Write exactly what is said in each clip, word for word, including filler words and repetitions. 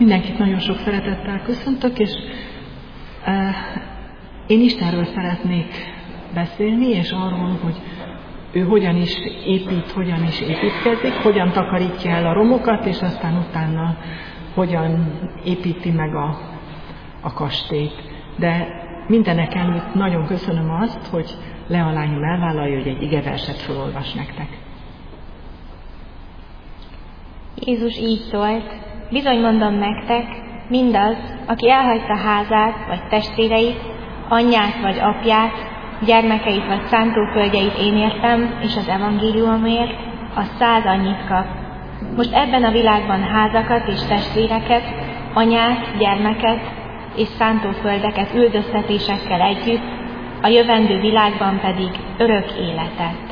Mindenkit nagyon sok szeretettel köszöntök, és uh, én Istenről szeretnék beszélni, és arról, hogy ő hogyan is épít, hogyan is építkezik, hogyan takarítja el a romokat, és aztán utána hogyan építi meg a, a kastélyt. De mindenek előtt nagyon köszönöm azt, hogy Lea lányom elvállalja, hogy egy igeverset felolvas nektek. Jézus így szólt: bizony mondom nektek, mindaz, aki elhagyta házát vagy testvéreit, anyját vagy apját, gyermekeit vagy szántóföldjeit én értem, és az evangéliumért, az száz annyit kap. Most ebben a világban házakat és testvéreket, anyát, gyermeket és szántóföldeket üldöztetésekkel együtt, a jövendő világban pedig örök életet.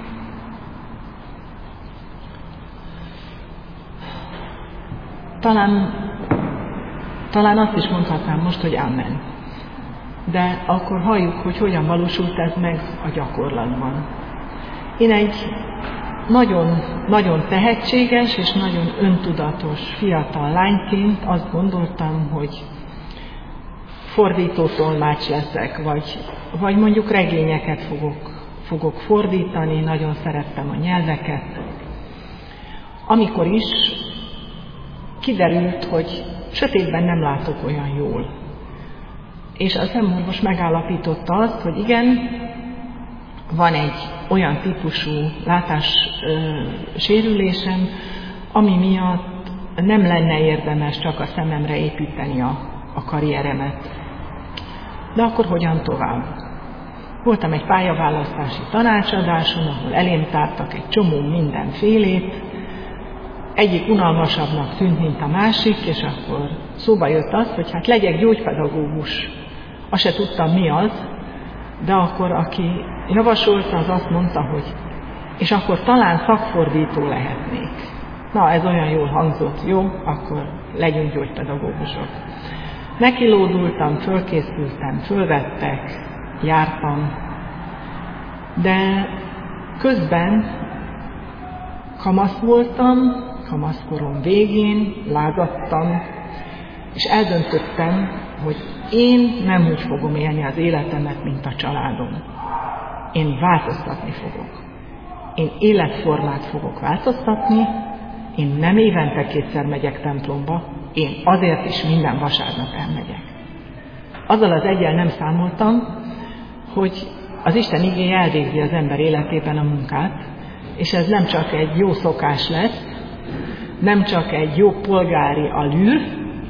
Talán, talán azt is mondhatnám most, hogy amen. De akkor halljuk, hogy hogyan valósult ez meg a gyakorlatban. Én egy nagyon, nagyon tehetséges és nagyon öntudatos fiatal lányként azt gondoltam, hogy fordító tolmács leszek, vagy, vagy mondjuk regényeket fogok, fogok fordítani, nagyon szerettem a nyelveket. Amikor is kiderült, hogy sötétben nem látok olyan jól. És a szemorvos megállapította azt, hogy igen, van egy olyan típusú látássérülésem, ami miatt nem lenne érdemes csak a szememre építeni a, a karrieremet. De akkor hogyan tovább? Voltam egy pályaválasztási tanácsadáson, ahol elém tártak egy csomó mindenfélét, egyik unalmasabbnak tűnt, mint a másik, és akkor szóba jött az, hogy hát legyek gyógypedagógus. Azt se tudtam, mi az, de akkor aki javasolta, az azt mondta, hogy és akkor talán szakfordító lehetnék. Na, ez olyan jól hangzott, jó, akkor legyünk gyógypedagógusok. Nekilódultam, fölkészültem, fölvettek, jártam, de közben kamasz voltam, kamaszkorom végén, lázadtam, és eldöntöttem, hogy én nem úgy fogom élni az életemet, mint a családom. Én változtatni fogok. Én életformát fogok változtatni, én nem évente kétszer megyek templomba, én azért is minden vasárnap elmegyek. Azzal az eggyel nem számoltam, hogy az Isten igéje elvégzi az ember életében a munkát, és ez nem csak egy jó szokás lesz, nem csak egy jó polgári allűr,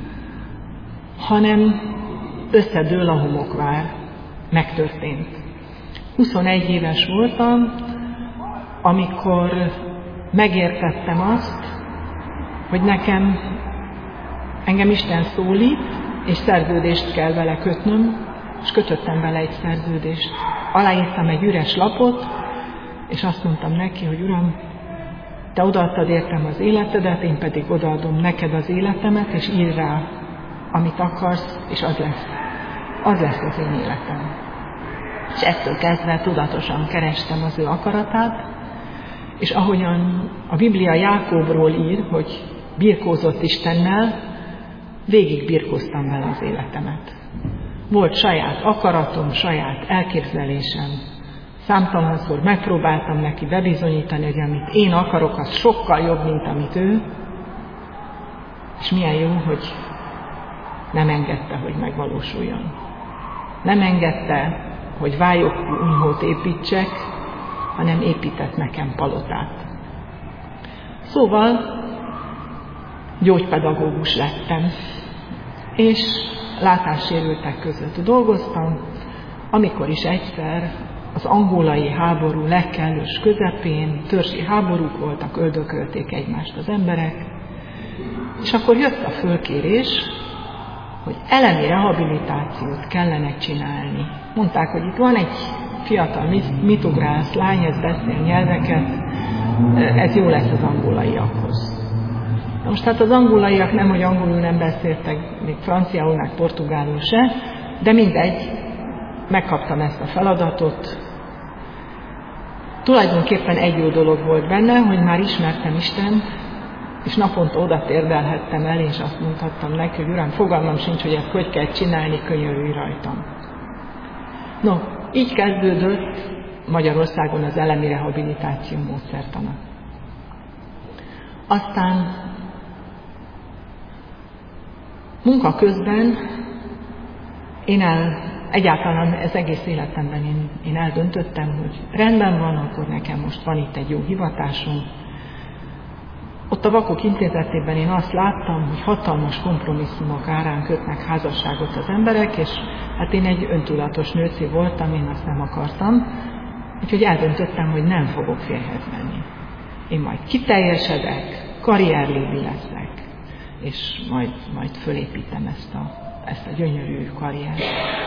hanem összedől a homokvár. Megtörtént. huszonegy éves voltam, amikor megértettem azt, hogy nekem engem Isten szólít, és szerződést kell vele kötnöm, és kötöttem vele egy szerződést. Aláírtam egy üres lapot, és azt mondtam neki, hogy Uram, te odaadtad értem az életedet, én pedig odaadom neked az életemet, és írj rá, amit akarsz, és az lesz. Az lesz az én életem. És ettől kezdve tudatosan kerestem az ő akaratát, és ahogyan a Biblia Jákóbról ír, hogy birkózott Istennel, végig birkóztam vele az életemet. Volt saját akaratom, saját elképzelésem. Számtalanszor megpróbáltam neki bebizonyítani, hogy amit én akarok, az sokkal jobb, mint amit ő. És milyen jó, hogy nem engedte, hogy megvalósuljon. Nem engedte, hogy vályogkunyhót építsek, hanem épített nekem palotát. Szóval gyógypedagógus lettem, és látássérültek között dolgoztam, amikor is egyszer az angolai háború legkellős közepén, törzsi háborúk voltak, öldökölték egymást az emberek, és akkor jött a fölkérés, hogy elemi rehabilitációt kellene csinálni. Mondták, hogy itt van egy fiatal mitugrász lány, ez beszél nyelveket, ez jó lesz az angolaiakhoz. Most hát az angolaiak nem, hogy angolul nem beszéltek, még franciául, meg portugálul se, de mindegy, megkaptam ezt a feladatot. Tulajdonképpen egy jó dolog volt benne, hogy már ismertem Istent, és naponta oda térdelhettem el, és azt mondhattam neki, hogy Uram, fogalmam sincs, hogy ezt hogy kell csinálni, könyörülj rajtam. No, így kezdődött Magyarországon az elemi rehabilitáció módszertana. Aztán munka közben én el, egyáltalán ez egész életemben én, én eldöntöttem, hogy rendben van, akkor nekem most van itt egy jó hivatásom. Ott a Vakok Intézetében én azt láttam, hogy hatalmas kompromisszumok árán kötnek házasságot az emberek, és hát én egy öntudatos nőci voltam, én azt nem akartam, úgyhogy eldöntöttem, hogy nem fogok férjhez menni. Én majd kiteljesedek, karrierlébi leszek, és majd, majd fölépítem ezt a, ezt a gyönyörű karriert.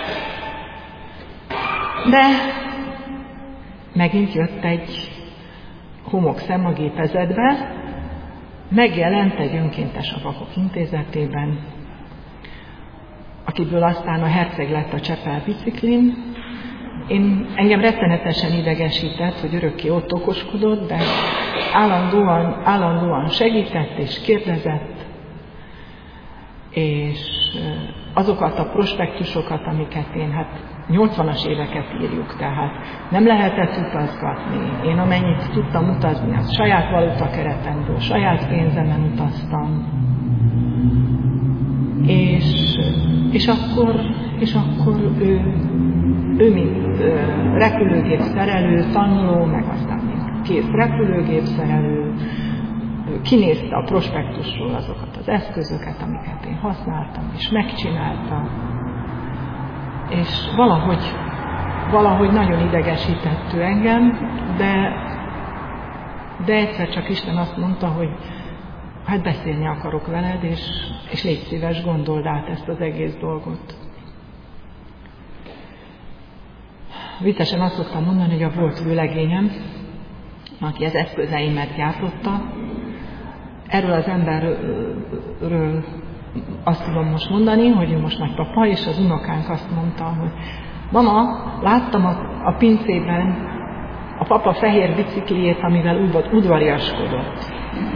De megint jött egy homokszem a gépezetbe, megjelent egy önkéntes a Vakok Intézetében, akiből aztán a herceg lett a Csepel biciklin. Én, engem rettenetesen idegesített, hogy örökké ott okoskodott, de állandóan, állandóan segített és kérdezett, és azokat a prospektusokat, amiket én, hát nyolcvanas éveket írjuk, tehát nem lehetett utazgatni. Én amennyit tudtam utazni, az saját valuta keretemből, saját pénzemen utaztam. És, és akkor, és akkor ő, ő mint repülőgép szerelő, tanuló, meg aztán mint kész repülőgép szerelő, kinézte a prospektusról azokat az eszközöket, amiket én használtam, és megcsinálta. És valahogy, valahogy nagyon idegesített ő engem, de, de egyszer csak Isten azt mondta, hogy hát beszélni akarok veled, és, és légy szíves, gondold át ezt az egész dolgot. Viccesen azt szoktam mondani, hogy a volt vőlegényem, aki az eszközeimet gyártotta, erről az emberről azt tudom most mondani, hogy ő most nagypapa, és az unokánk azt mondta, hogy mama, láttam a, a pincében a papa fehér bicikliét, amivel udvariaskodott.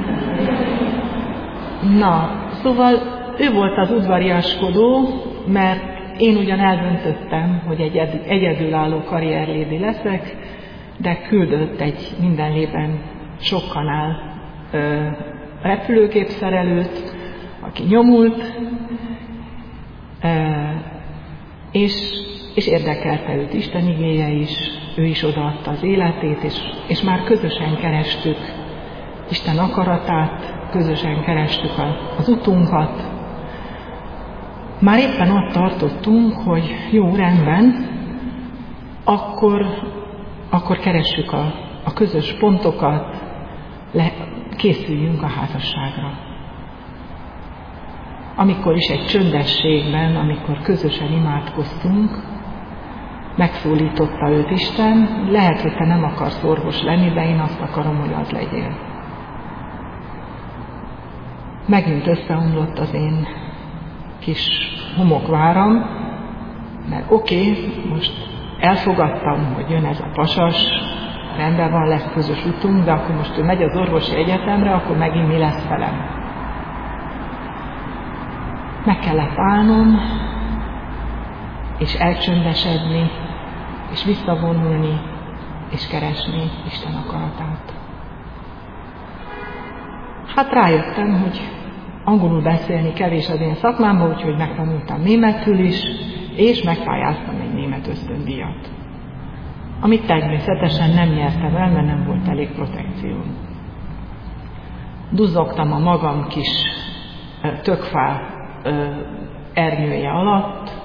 Na, szóval ő volt az udvariaskodó, mert én ugyan eldöntöttem, hogy egy egyedülálló karrierlédi leszek, de küldött egy mindenlében sok kanál ö, repülőgépszerelőt, aki nyomult, és, és érdekelte őt Isten igéje is, ő is odaadta az életét, és, és már közösen kerestük Isten akaratát, közösen kerestük az utunkat. Már éppen ott tartottunk, hogy jó, rendben, akkor, akkor keressük a, a közös pontokat, le, készüljünk a házasságra. Amikor is egy csöndességben, amikor közösen imádkoztunk, megszólította őt Isten, lehet, hogy te nem akarsz orvos lenni, de én azt akarom, hogy az legyél. Megint összeomlott az én kis homokváram, mert oké, okay, most elfogadtam, hogy jön ez a pasas, rendben van, lesz közös utunk, de akkor most ő megy az orvosi egyetemre, akkor megint mi lesz velem? Meg kellett állnom, és elcsöndesedni, és visszavonulni, és keresni Isten akaratát. Hát rájöttem, hogy angolul beszélni kevés az én szakmámban, úgyhogy megtanultam németül is, és megpályáztam egy német ösztöndíjat. Amit természetesen nem nyertem el, mert nem volt elég protekció. Duzzogtam a magam kis tökfá ernyője alatt,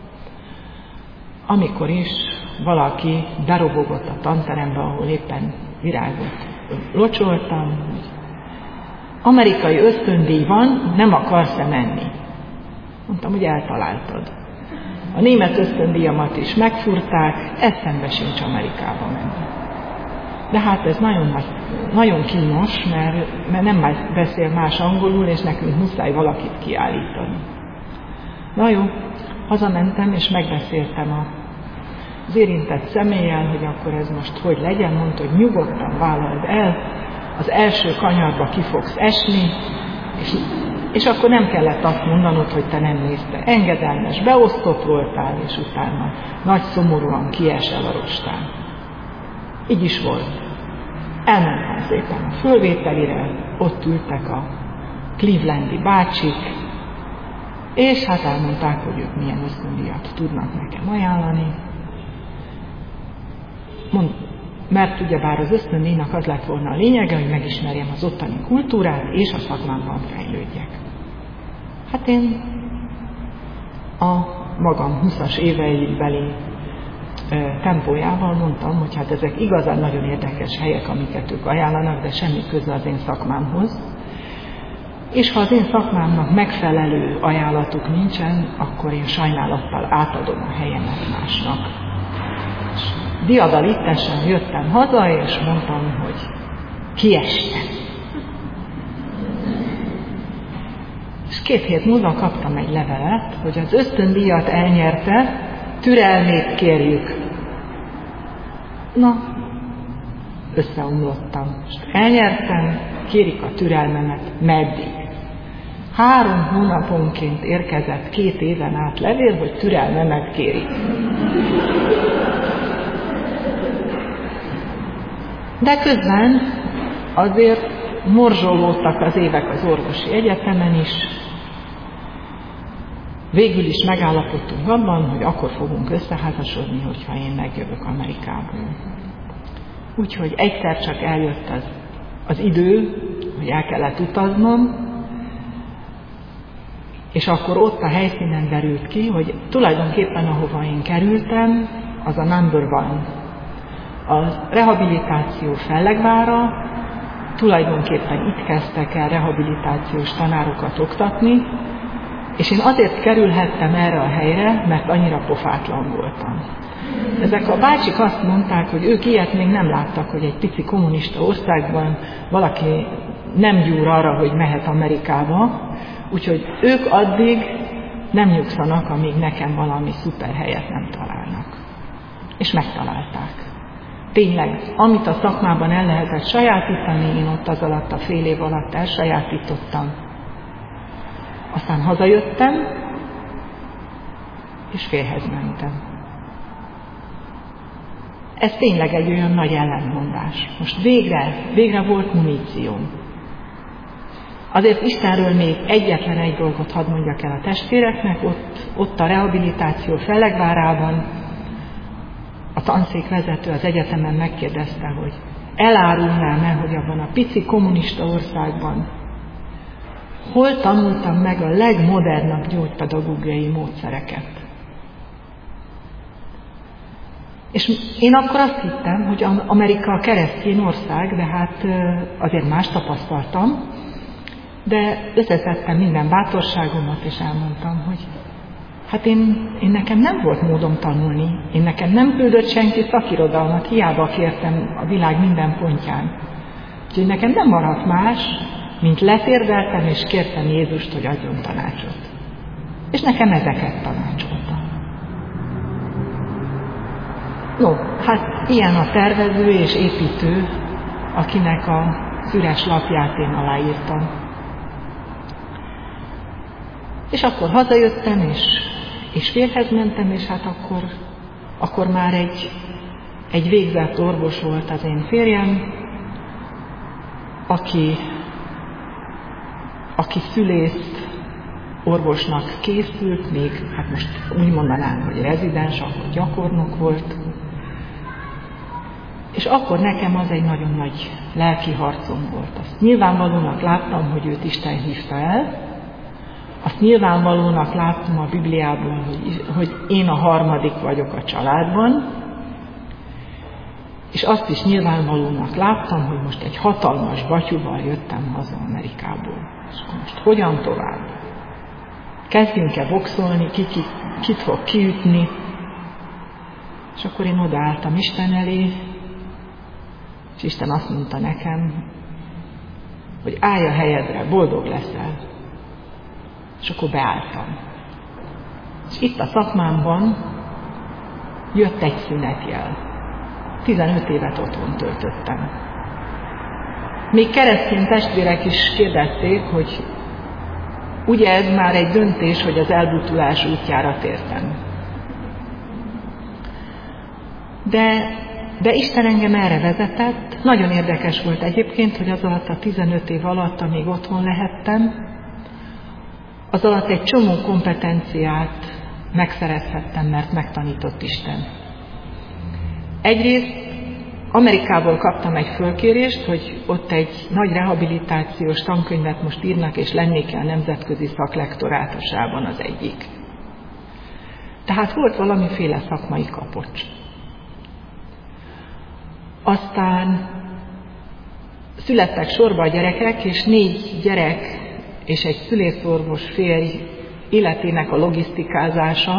amikor is valaki berobogott a tanterembe, ahol éppen virágot locsoltam, hogy amerikai ösztöndíj van, nem akarsz-e menni? Mondtam, hogy eltaláltad. A német ösztöndíjamat is megfúrták, eszembe sincs Amerikába menni. De hát ez nagyon, nagyon kínos, mert, mert nem beszél más angolul, és nekünk muszáj valakit kiállítani. Na jó, hazamentem, és megbeszéltem a, az érintett személlyel, hogy akkor ez most hogy legyen, mondta, hogy nyugodtan vállald el, az első kanyarba ki fogsz esni, és, és akkor nem kellett azt mondanod, hogy te nem nézte. Engedelmes, beosztott voltál, és utána nagy szomorúan kiesel a rostán. Így is volt. Elmentem szépen a fölvételire, ott ültek a clevelandi bácsik, és hát elmondták, hogy ők milyen ösztöndíjat tudnak nekem ajánlani. Mond, mert ugyebár az ösztöndíjnak az lett volna a lényege, hogy megismerjem az ottani kultúrát, és a szakmámban fejlődjek. Hát én a magam húszas éveibeli tempójával mondtam, hogy hát ezek igazán nagyon érdekes helyek, amiket ők ajánlanak, de semmi köze az én szakmámhoz. És ha az én szakmámnak megfelelő ajánlatuk nincsen, akkor én sajnálattal átadom a helyemet másnak. És diadalittesen jöttem haza, és mondtam, hogy kiestem. És két hét múlva kaptam egy levelet, hogy az ösztöndíjat elnyerte, türelmét kérjük. Na, összeomlottam. Most elnyertem, kérik a türelmemet, meddig? Három hónaponként érkezett két éven át levél, hogy türelmemet kérik. De közben azért morzsolódtak az évek az orvosi egyetemen is. Végül is megállapodtunk abban, hogy akkor fogunk összeházasodni, hogyha én megjövök Amerikából. Úgyhogy egyszer csak eljött az, az idő, hogy el kellett utaznom, és akkor ott a helyszínen derült ki, hogy tulajdonképpen ahova én kerültem, az a number one. A rehabilitáció Fellegvára, tulajdonképpen itt kezdtek el rehabilitációs tanárokat oktatni, és én azért kerülhettem erre a helyre, mert annyira pofátlan voltam. Ezek a bácsik azt mondták, hogy ők ilyet még nem láttak, hogy egy pici kommunista országban valaki nem gyúr arra, hogy mehet Amerikába, úgyhogy ők addig nem nyugszanak, amíg nekem valami szuper helyet nem találnak. És megtalálták. Tényleg, amit a szakmában el lehetett sajátítani, én ott az alatt a fél év alatt elsajátítottam. Aztán hazajöttem, és férjhez mentem. Ez tényleg egy olyan nagy ellentmondás. Most végre, végre volt munícióm. Azért Istenről még egyetlen egy dolgot hadd mondjak el a testvéreknek, ott, ott a rehabilitáció Fellegvárában a tanszékvezető az egyetemen megkérdezte, hogy elárulnám-e, hogy abban a pici kommunista országban hol tanultam meg a legmodernabb gyógypedagógiai módszereket. És én akkor azt hittem, hogy Amerika keresztény ország, de hát azért más tapasztaltam, de összeszedtem minden bátorságomat, és elmondtam, hogy hát én, én nekem nem volt módom tanulni, én nekem nem küldött senki szakirodalmat, hiába kértem a világ minden pontján. Úgyhogy nekem nem maradt más, mint letérdeltem, és kértem Jézust, hogy adjon tanácsot. És nekem ezeket tanácsolta. No, hát ilyen a tervező és építő, akinek a üres lapját én aláírtam. És akkor hazajöttem, és, és férjhez mentem, és hát akkor, akkor már egy, egy végzett orvos volt az én férjem, aki, aki szülészt orvosnak készült, még hát most úgy mondanám, hogy rezidens, akkor gyakornok volt. És akkor nekem az egy nagyon nagy lelki harcom volt. Azt nyilvánvalónak láttam, hogy őt Isten hívta el, azt nyilvánvalónak láttam a Bibliából, hogy, hogy én a harmadik vagyok a családban, és azt is nyilvánvalónak láttam, hogy most egy hatalmas batyúval jöttem haza Amerikából. És most hogyan tovább? Kezdjünk-e boxolni, ki, ki, kit fog kiütni? És akkor én odaálltam Isten elé, és Isten azt mondta nekem, hogy állj a helyedre, boldog leszel. És akkor beálltam. És itt a szakmámban jött egy szünetjel. tizenöt évet otthon töltöttem. még keresztény testvérek is kérdezték, hogy ugye ez már egy döntés, hogy az elbutulás útjára tértem. De, de Isten engem erre vezetett. Nagyon érdekes volt egyébként, hogy az alatt a tizenöt év alatt, amíg otthon lehettem, az alatt egy csomó kompetenciát megszerezhettem, mert megtanított Isten. Egyrészt Amerikából kaptam egy fölkérést, hogy ott egy nagy rehabilitációs tankönyvet most írnak, és lennék a nemzetközi szaklektorátusában az egyik. Tehát volt valamiféle szakmai kapocs. Aztán születtek sorba a gyerekek, és négy gyerek és egy szülészorvos férj életének a logisztikázása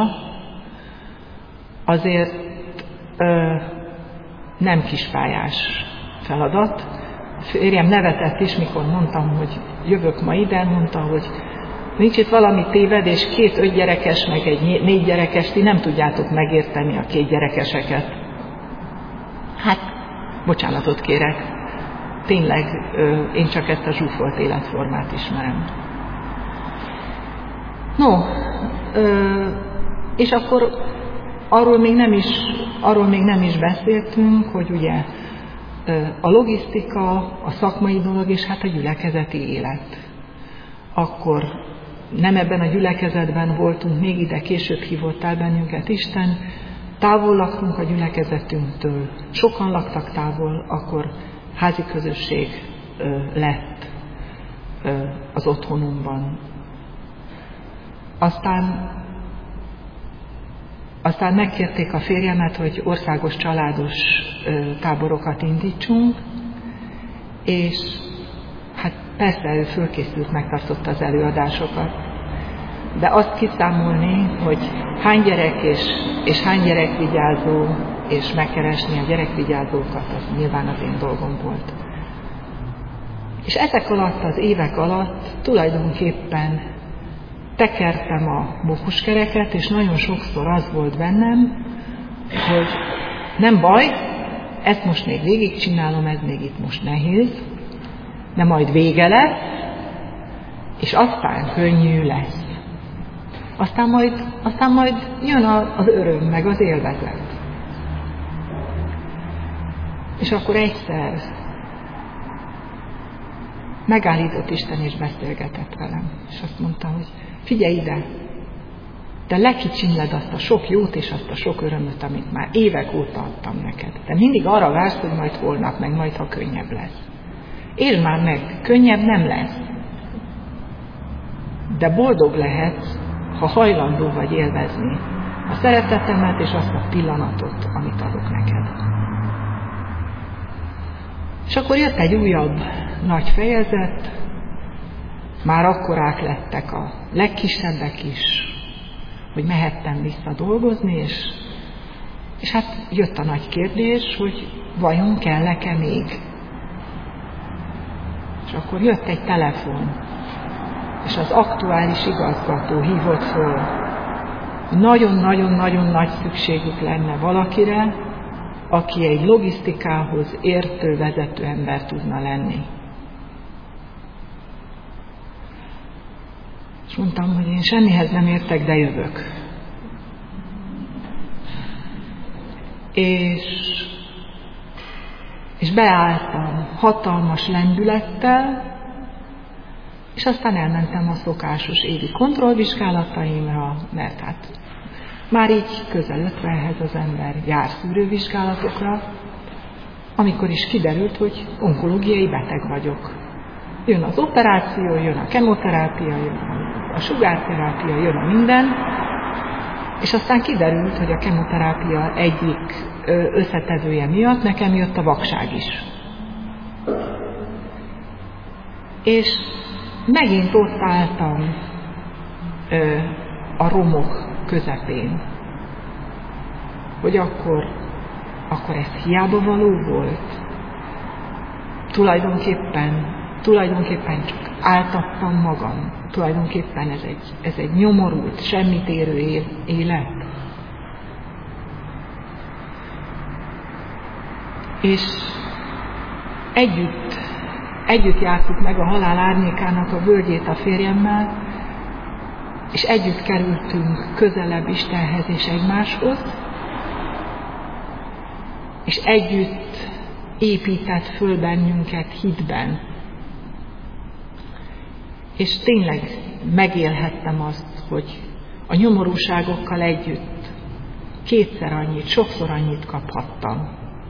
azért ö, nem kispályás feladat. A férjem nevetett is, mikor mondtam, hogy jövök ma ide, mondta, hogy nincs itt valami téved, és két öt gyerekes, meg egy négy gyerekes, ti nem tudjátok megérteni a két gyerekeseket. Hát, bocsánatot kérek. Tényleg, én csak ezt a zsúfolt életformát ismerem. No, és akkor arról még nem is, arról még nem is beszéltünk, hogy ugye a logisztika, a szakmai dolog, és hát a gyülekezeti élet. Akkor nem ebben a gyülekezetben voltunk, még ide később hívott el bennünket Isten, távol laktunk a gyülekezetünktől, sokan laktak távol, akkor házi közösség ö, lett ö, az otthonunkban. Aztán, aztán megkérték a férjemet, hogy országos családos ö, táborokat indítsunk, és hát persze ő fölkészült, megtartotta az előadásokat, de azt kiszámolni, hogy hány gyerek és, és hány gyerekvigyázó, és megkeresni a gyerekvigyázókat, az nyilván az én dolgom volt. És ezek alatt, az évek alatt tulajdonképpen tekertem a mókuskereket, és nagyon sokszor az volt bennem, hogy nem baj, ezt most még végigcsinálom, ez még itt most nehéz, de majd vége lesz, és aztán könnyű lesz. Aztán majd, aztán majd jön az öröm, meg az élvezet. És akkor egyszer megállított Isten és beszélgetett velem. És azt mondta, hogy figyelj ide, te lekicsinled azt a sok jót és azt a sok örömöt, amit már évek óta adtam neked. Te mindig arra vársz, hogy majd holnap, meg majd, ha könnyebb lesz. Értsd már meg, könnyebb nem lesz. De boldog lehetsz, ha hajlandó vagy élvezni a szeretetemet és azt a pillanatot, amit adok neked. És akkor jött egy újabb nagy fejezet, már akkorák lettek a legkisebbek is, hogy mehettem vissza dolgozni, és, és hát jött a nagy kérdés, hogy vajon kell nekem még? És akkor jött egy telefon, és az aktuális igazgató hívott föl. Nagyon-nagyon-nagyon nagy szükségük lenne valakire, aki egy logisztikához értő vezető ember tudna lenni. És mondtam, hogy én semmihez nem értek, de jövök. És, és beálltam hatalmas lendülettel, és aztán elmentem a szokásos évi kontrollvizsgálataimra, mert hát már így közelöttve ehhez az ember jár szűrővizsgálatokra, amikor is kiderült, hogy onkológiai beteg vagyok. Jön az operáció, jön a kemoterápia, jön a sugárterápia, jön a minden, és aztán kiderült, hogy a kemoterápia egyik összetevője miatt nekem jött a vakság is. És megint ott álltam ö, a romok közepén, hogy akkor, akkor ez hiába való volt. Tulajdonképpen, tulajdonképpen csak áltattam magam. Tulajdonképpen ez egy, ez egy nyomorult, semmit érő élet. És együtt együtt jártuk meg a halál árnyékának a völgyét a férjemmel, és együtt kerültünk közelebb Istenhez és egymáshoz, és együtt épített föl bennünket hitben. És tényleg megélhettem azt, hogy a nyomorúságokkal együtt kétszer annyit, sokszor annyit kaphattam.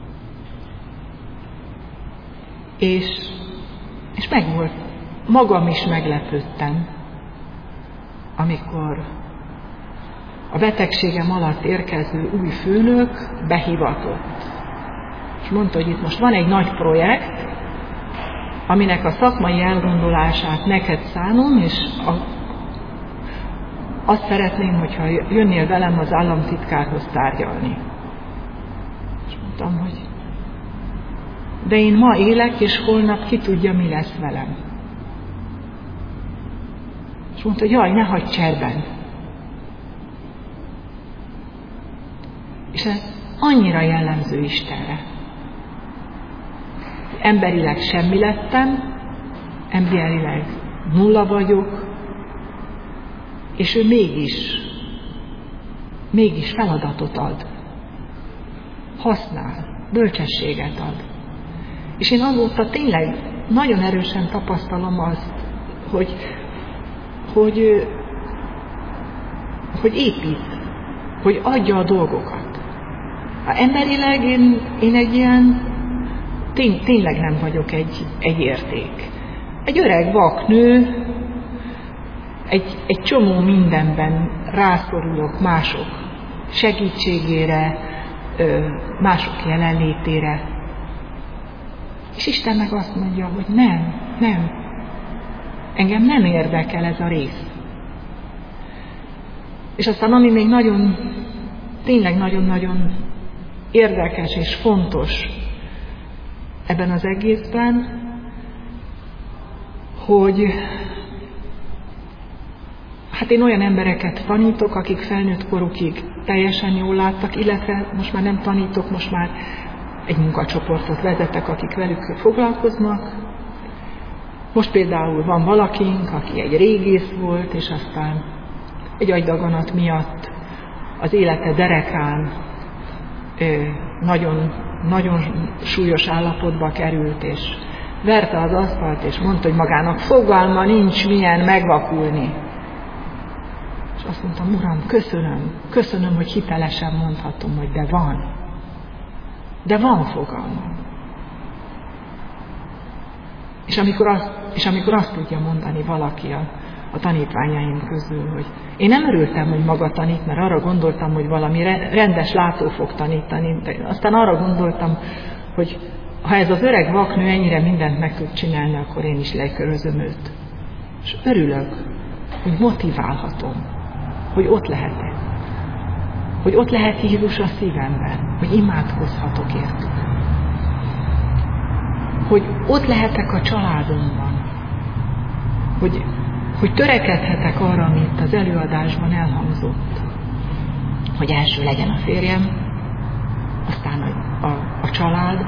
És, és megvolt, magam is meglepődtem, amikor a betegségem alatt érkező új főnök behivatott. És mondta, hogy itt most van egy nagy projekt, aminek a szakmai elgondolását neked szánom, és a, azt szeretném, hogyha jönnél velem az államtitkárhoz tárgyalni. És mondtam, hogy de én ma élek, és holnap ki tudja, mi lesz velem. És mondta, hogy jaj, ne hagyd cserben. És ez annyira jellemző Istenre. Emberileg semmi lettem, emberileg nulla vagyok, és ő mégis, mégis feladatot ad. Használ, bölcsességet ad. És én azóta tényleg nagyon erősen tapasztalom azt, hogy, hogy, hogy épít, hogy adja a dolgokat. Ha emberileg én, én egy ilyen, tény, tényleg nem vagyok egy, egy érték. Egy öreg vak nő, egy, egy csomó mindenben rászorulok mások segítségére, mások jelenlétére. És Isten meg azt mondja, hogy nem, nem, engem nem érdekel ez a rész. És aztán ami még nagyon, tényleg nagyon-nagyon érdekes és fontos ebben az egészben, hogy hát én olyan embereket tanítok, akik felnőtt korukig teljesen jól láttak, illetve most már nem tanítok, most már egy munkacsoportot vezetek, akik velük foglalkoznak. Most például van valakink, aki egy régész volt, és aztán egy agydaganat miatt az élete derekán nagyon, nagyon súlyos állapotba került, és verte az asztalt, és mondta, hogy magának fogalma nincs, milyen megvakulni. És azt mondtam, Uram, köszönöm, köszönöm, hogy hitelesen mondhatom, hogy de van. De van fogalmam. És amikor azt, és amikor azt tudja mondani valaki a, a tanítványaim közül, hogy én nem örültem, hogy maga tanít, mert arra gondoltam, hogy valami rendes látó fog tanítani, de aztán arra gondoltam, hogy ha ez az öreg vaknő ennyire mindent meg tud csinálni, akkor én is lekörözöm őt. És örülök, hogy motiválhatom, hogy ott lehetek. Hogy ott lehet Jézus a szívemben, hogy imádkozhatok értük. Hogy ott lehetek a családomban, hogy, hogy törekedhetek arra, amit az előadásban elhangzott, hogy első legyen a férjem, aztán a, a, a család,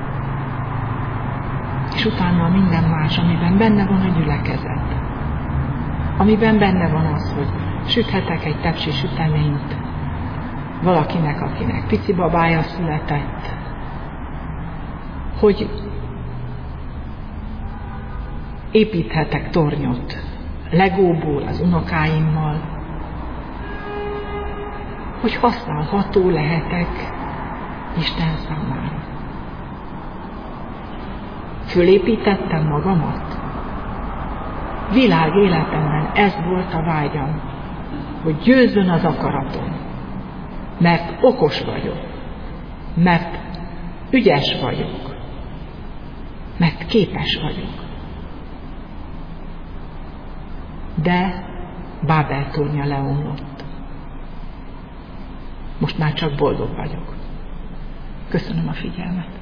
és utána minden más, amiben benne van a gyülekezet. Amiben benne van az, hogy süthetek egy tepsi süteményt valakinek, akinek pici babája született, hogy építhetek tornyot legóból az unokáimmal, hogy használható lehetek Isten számára. Fölépítettem magamat. Világ életemben ez volt a vágyam, hogy győzzön az akaratom, mert okos vagyok, mert ügyes vagyok, mert képes vagyok. De Bábel tornya leomlott. Most már csak boldog vagyok. Köszönöm a figyelmet.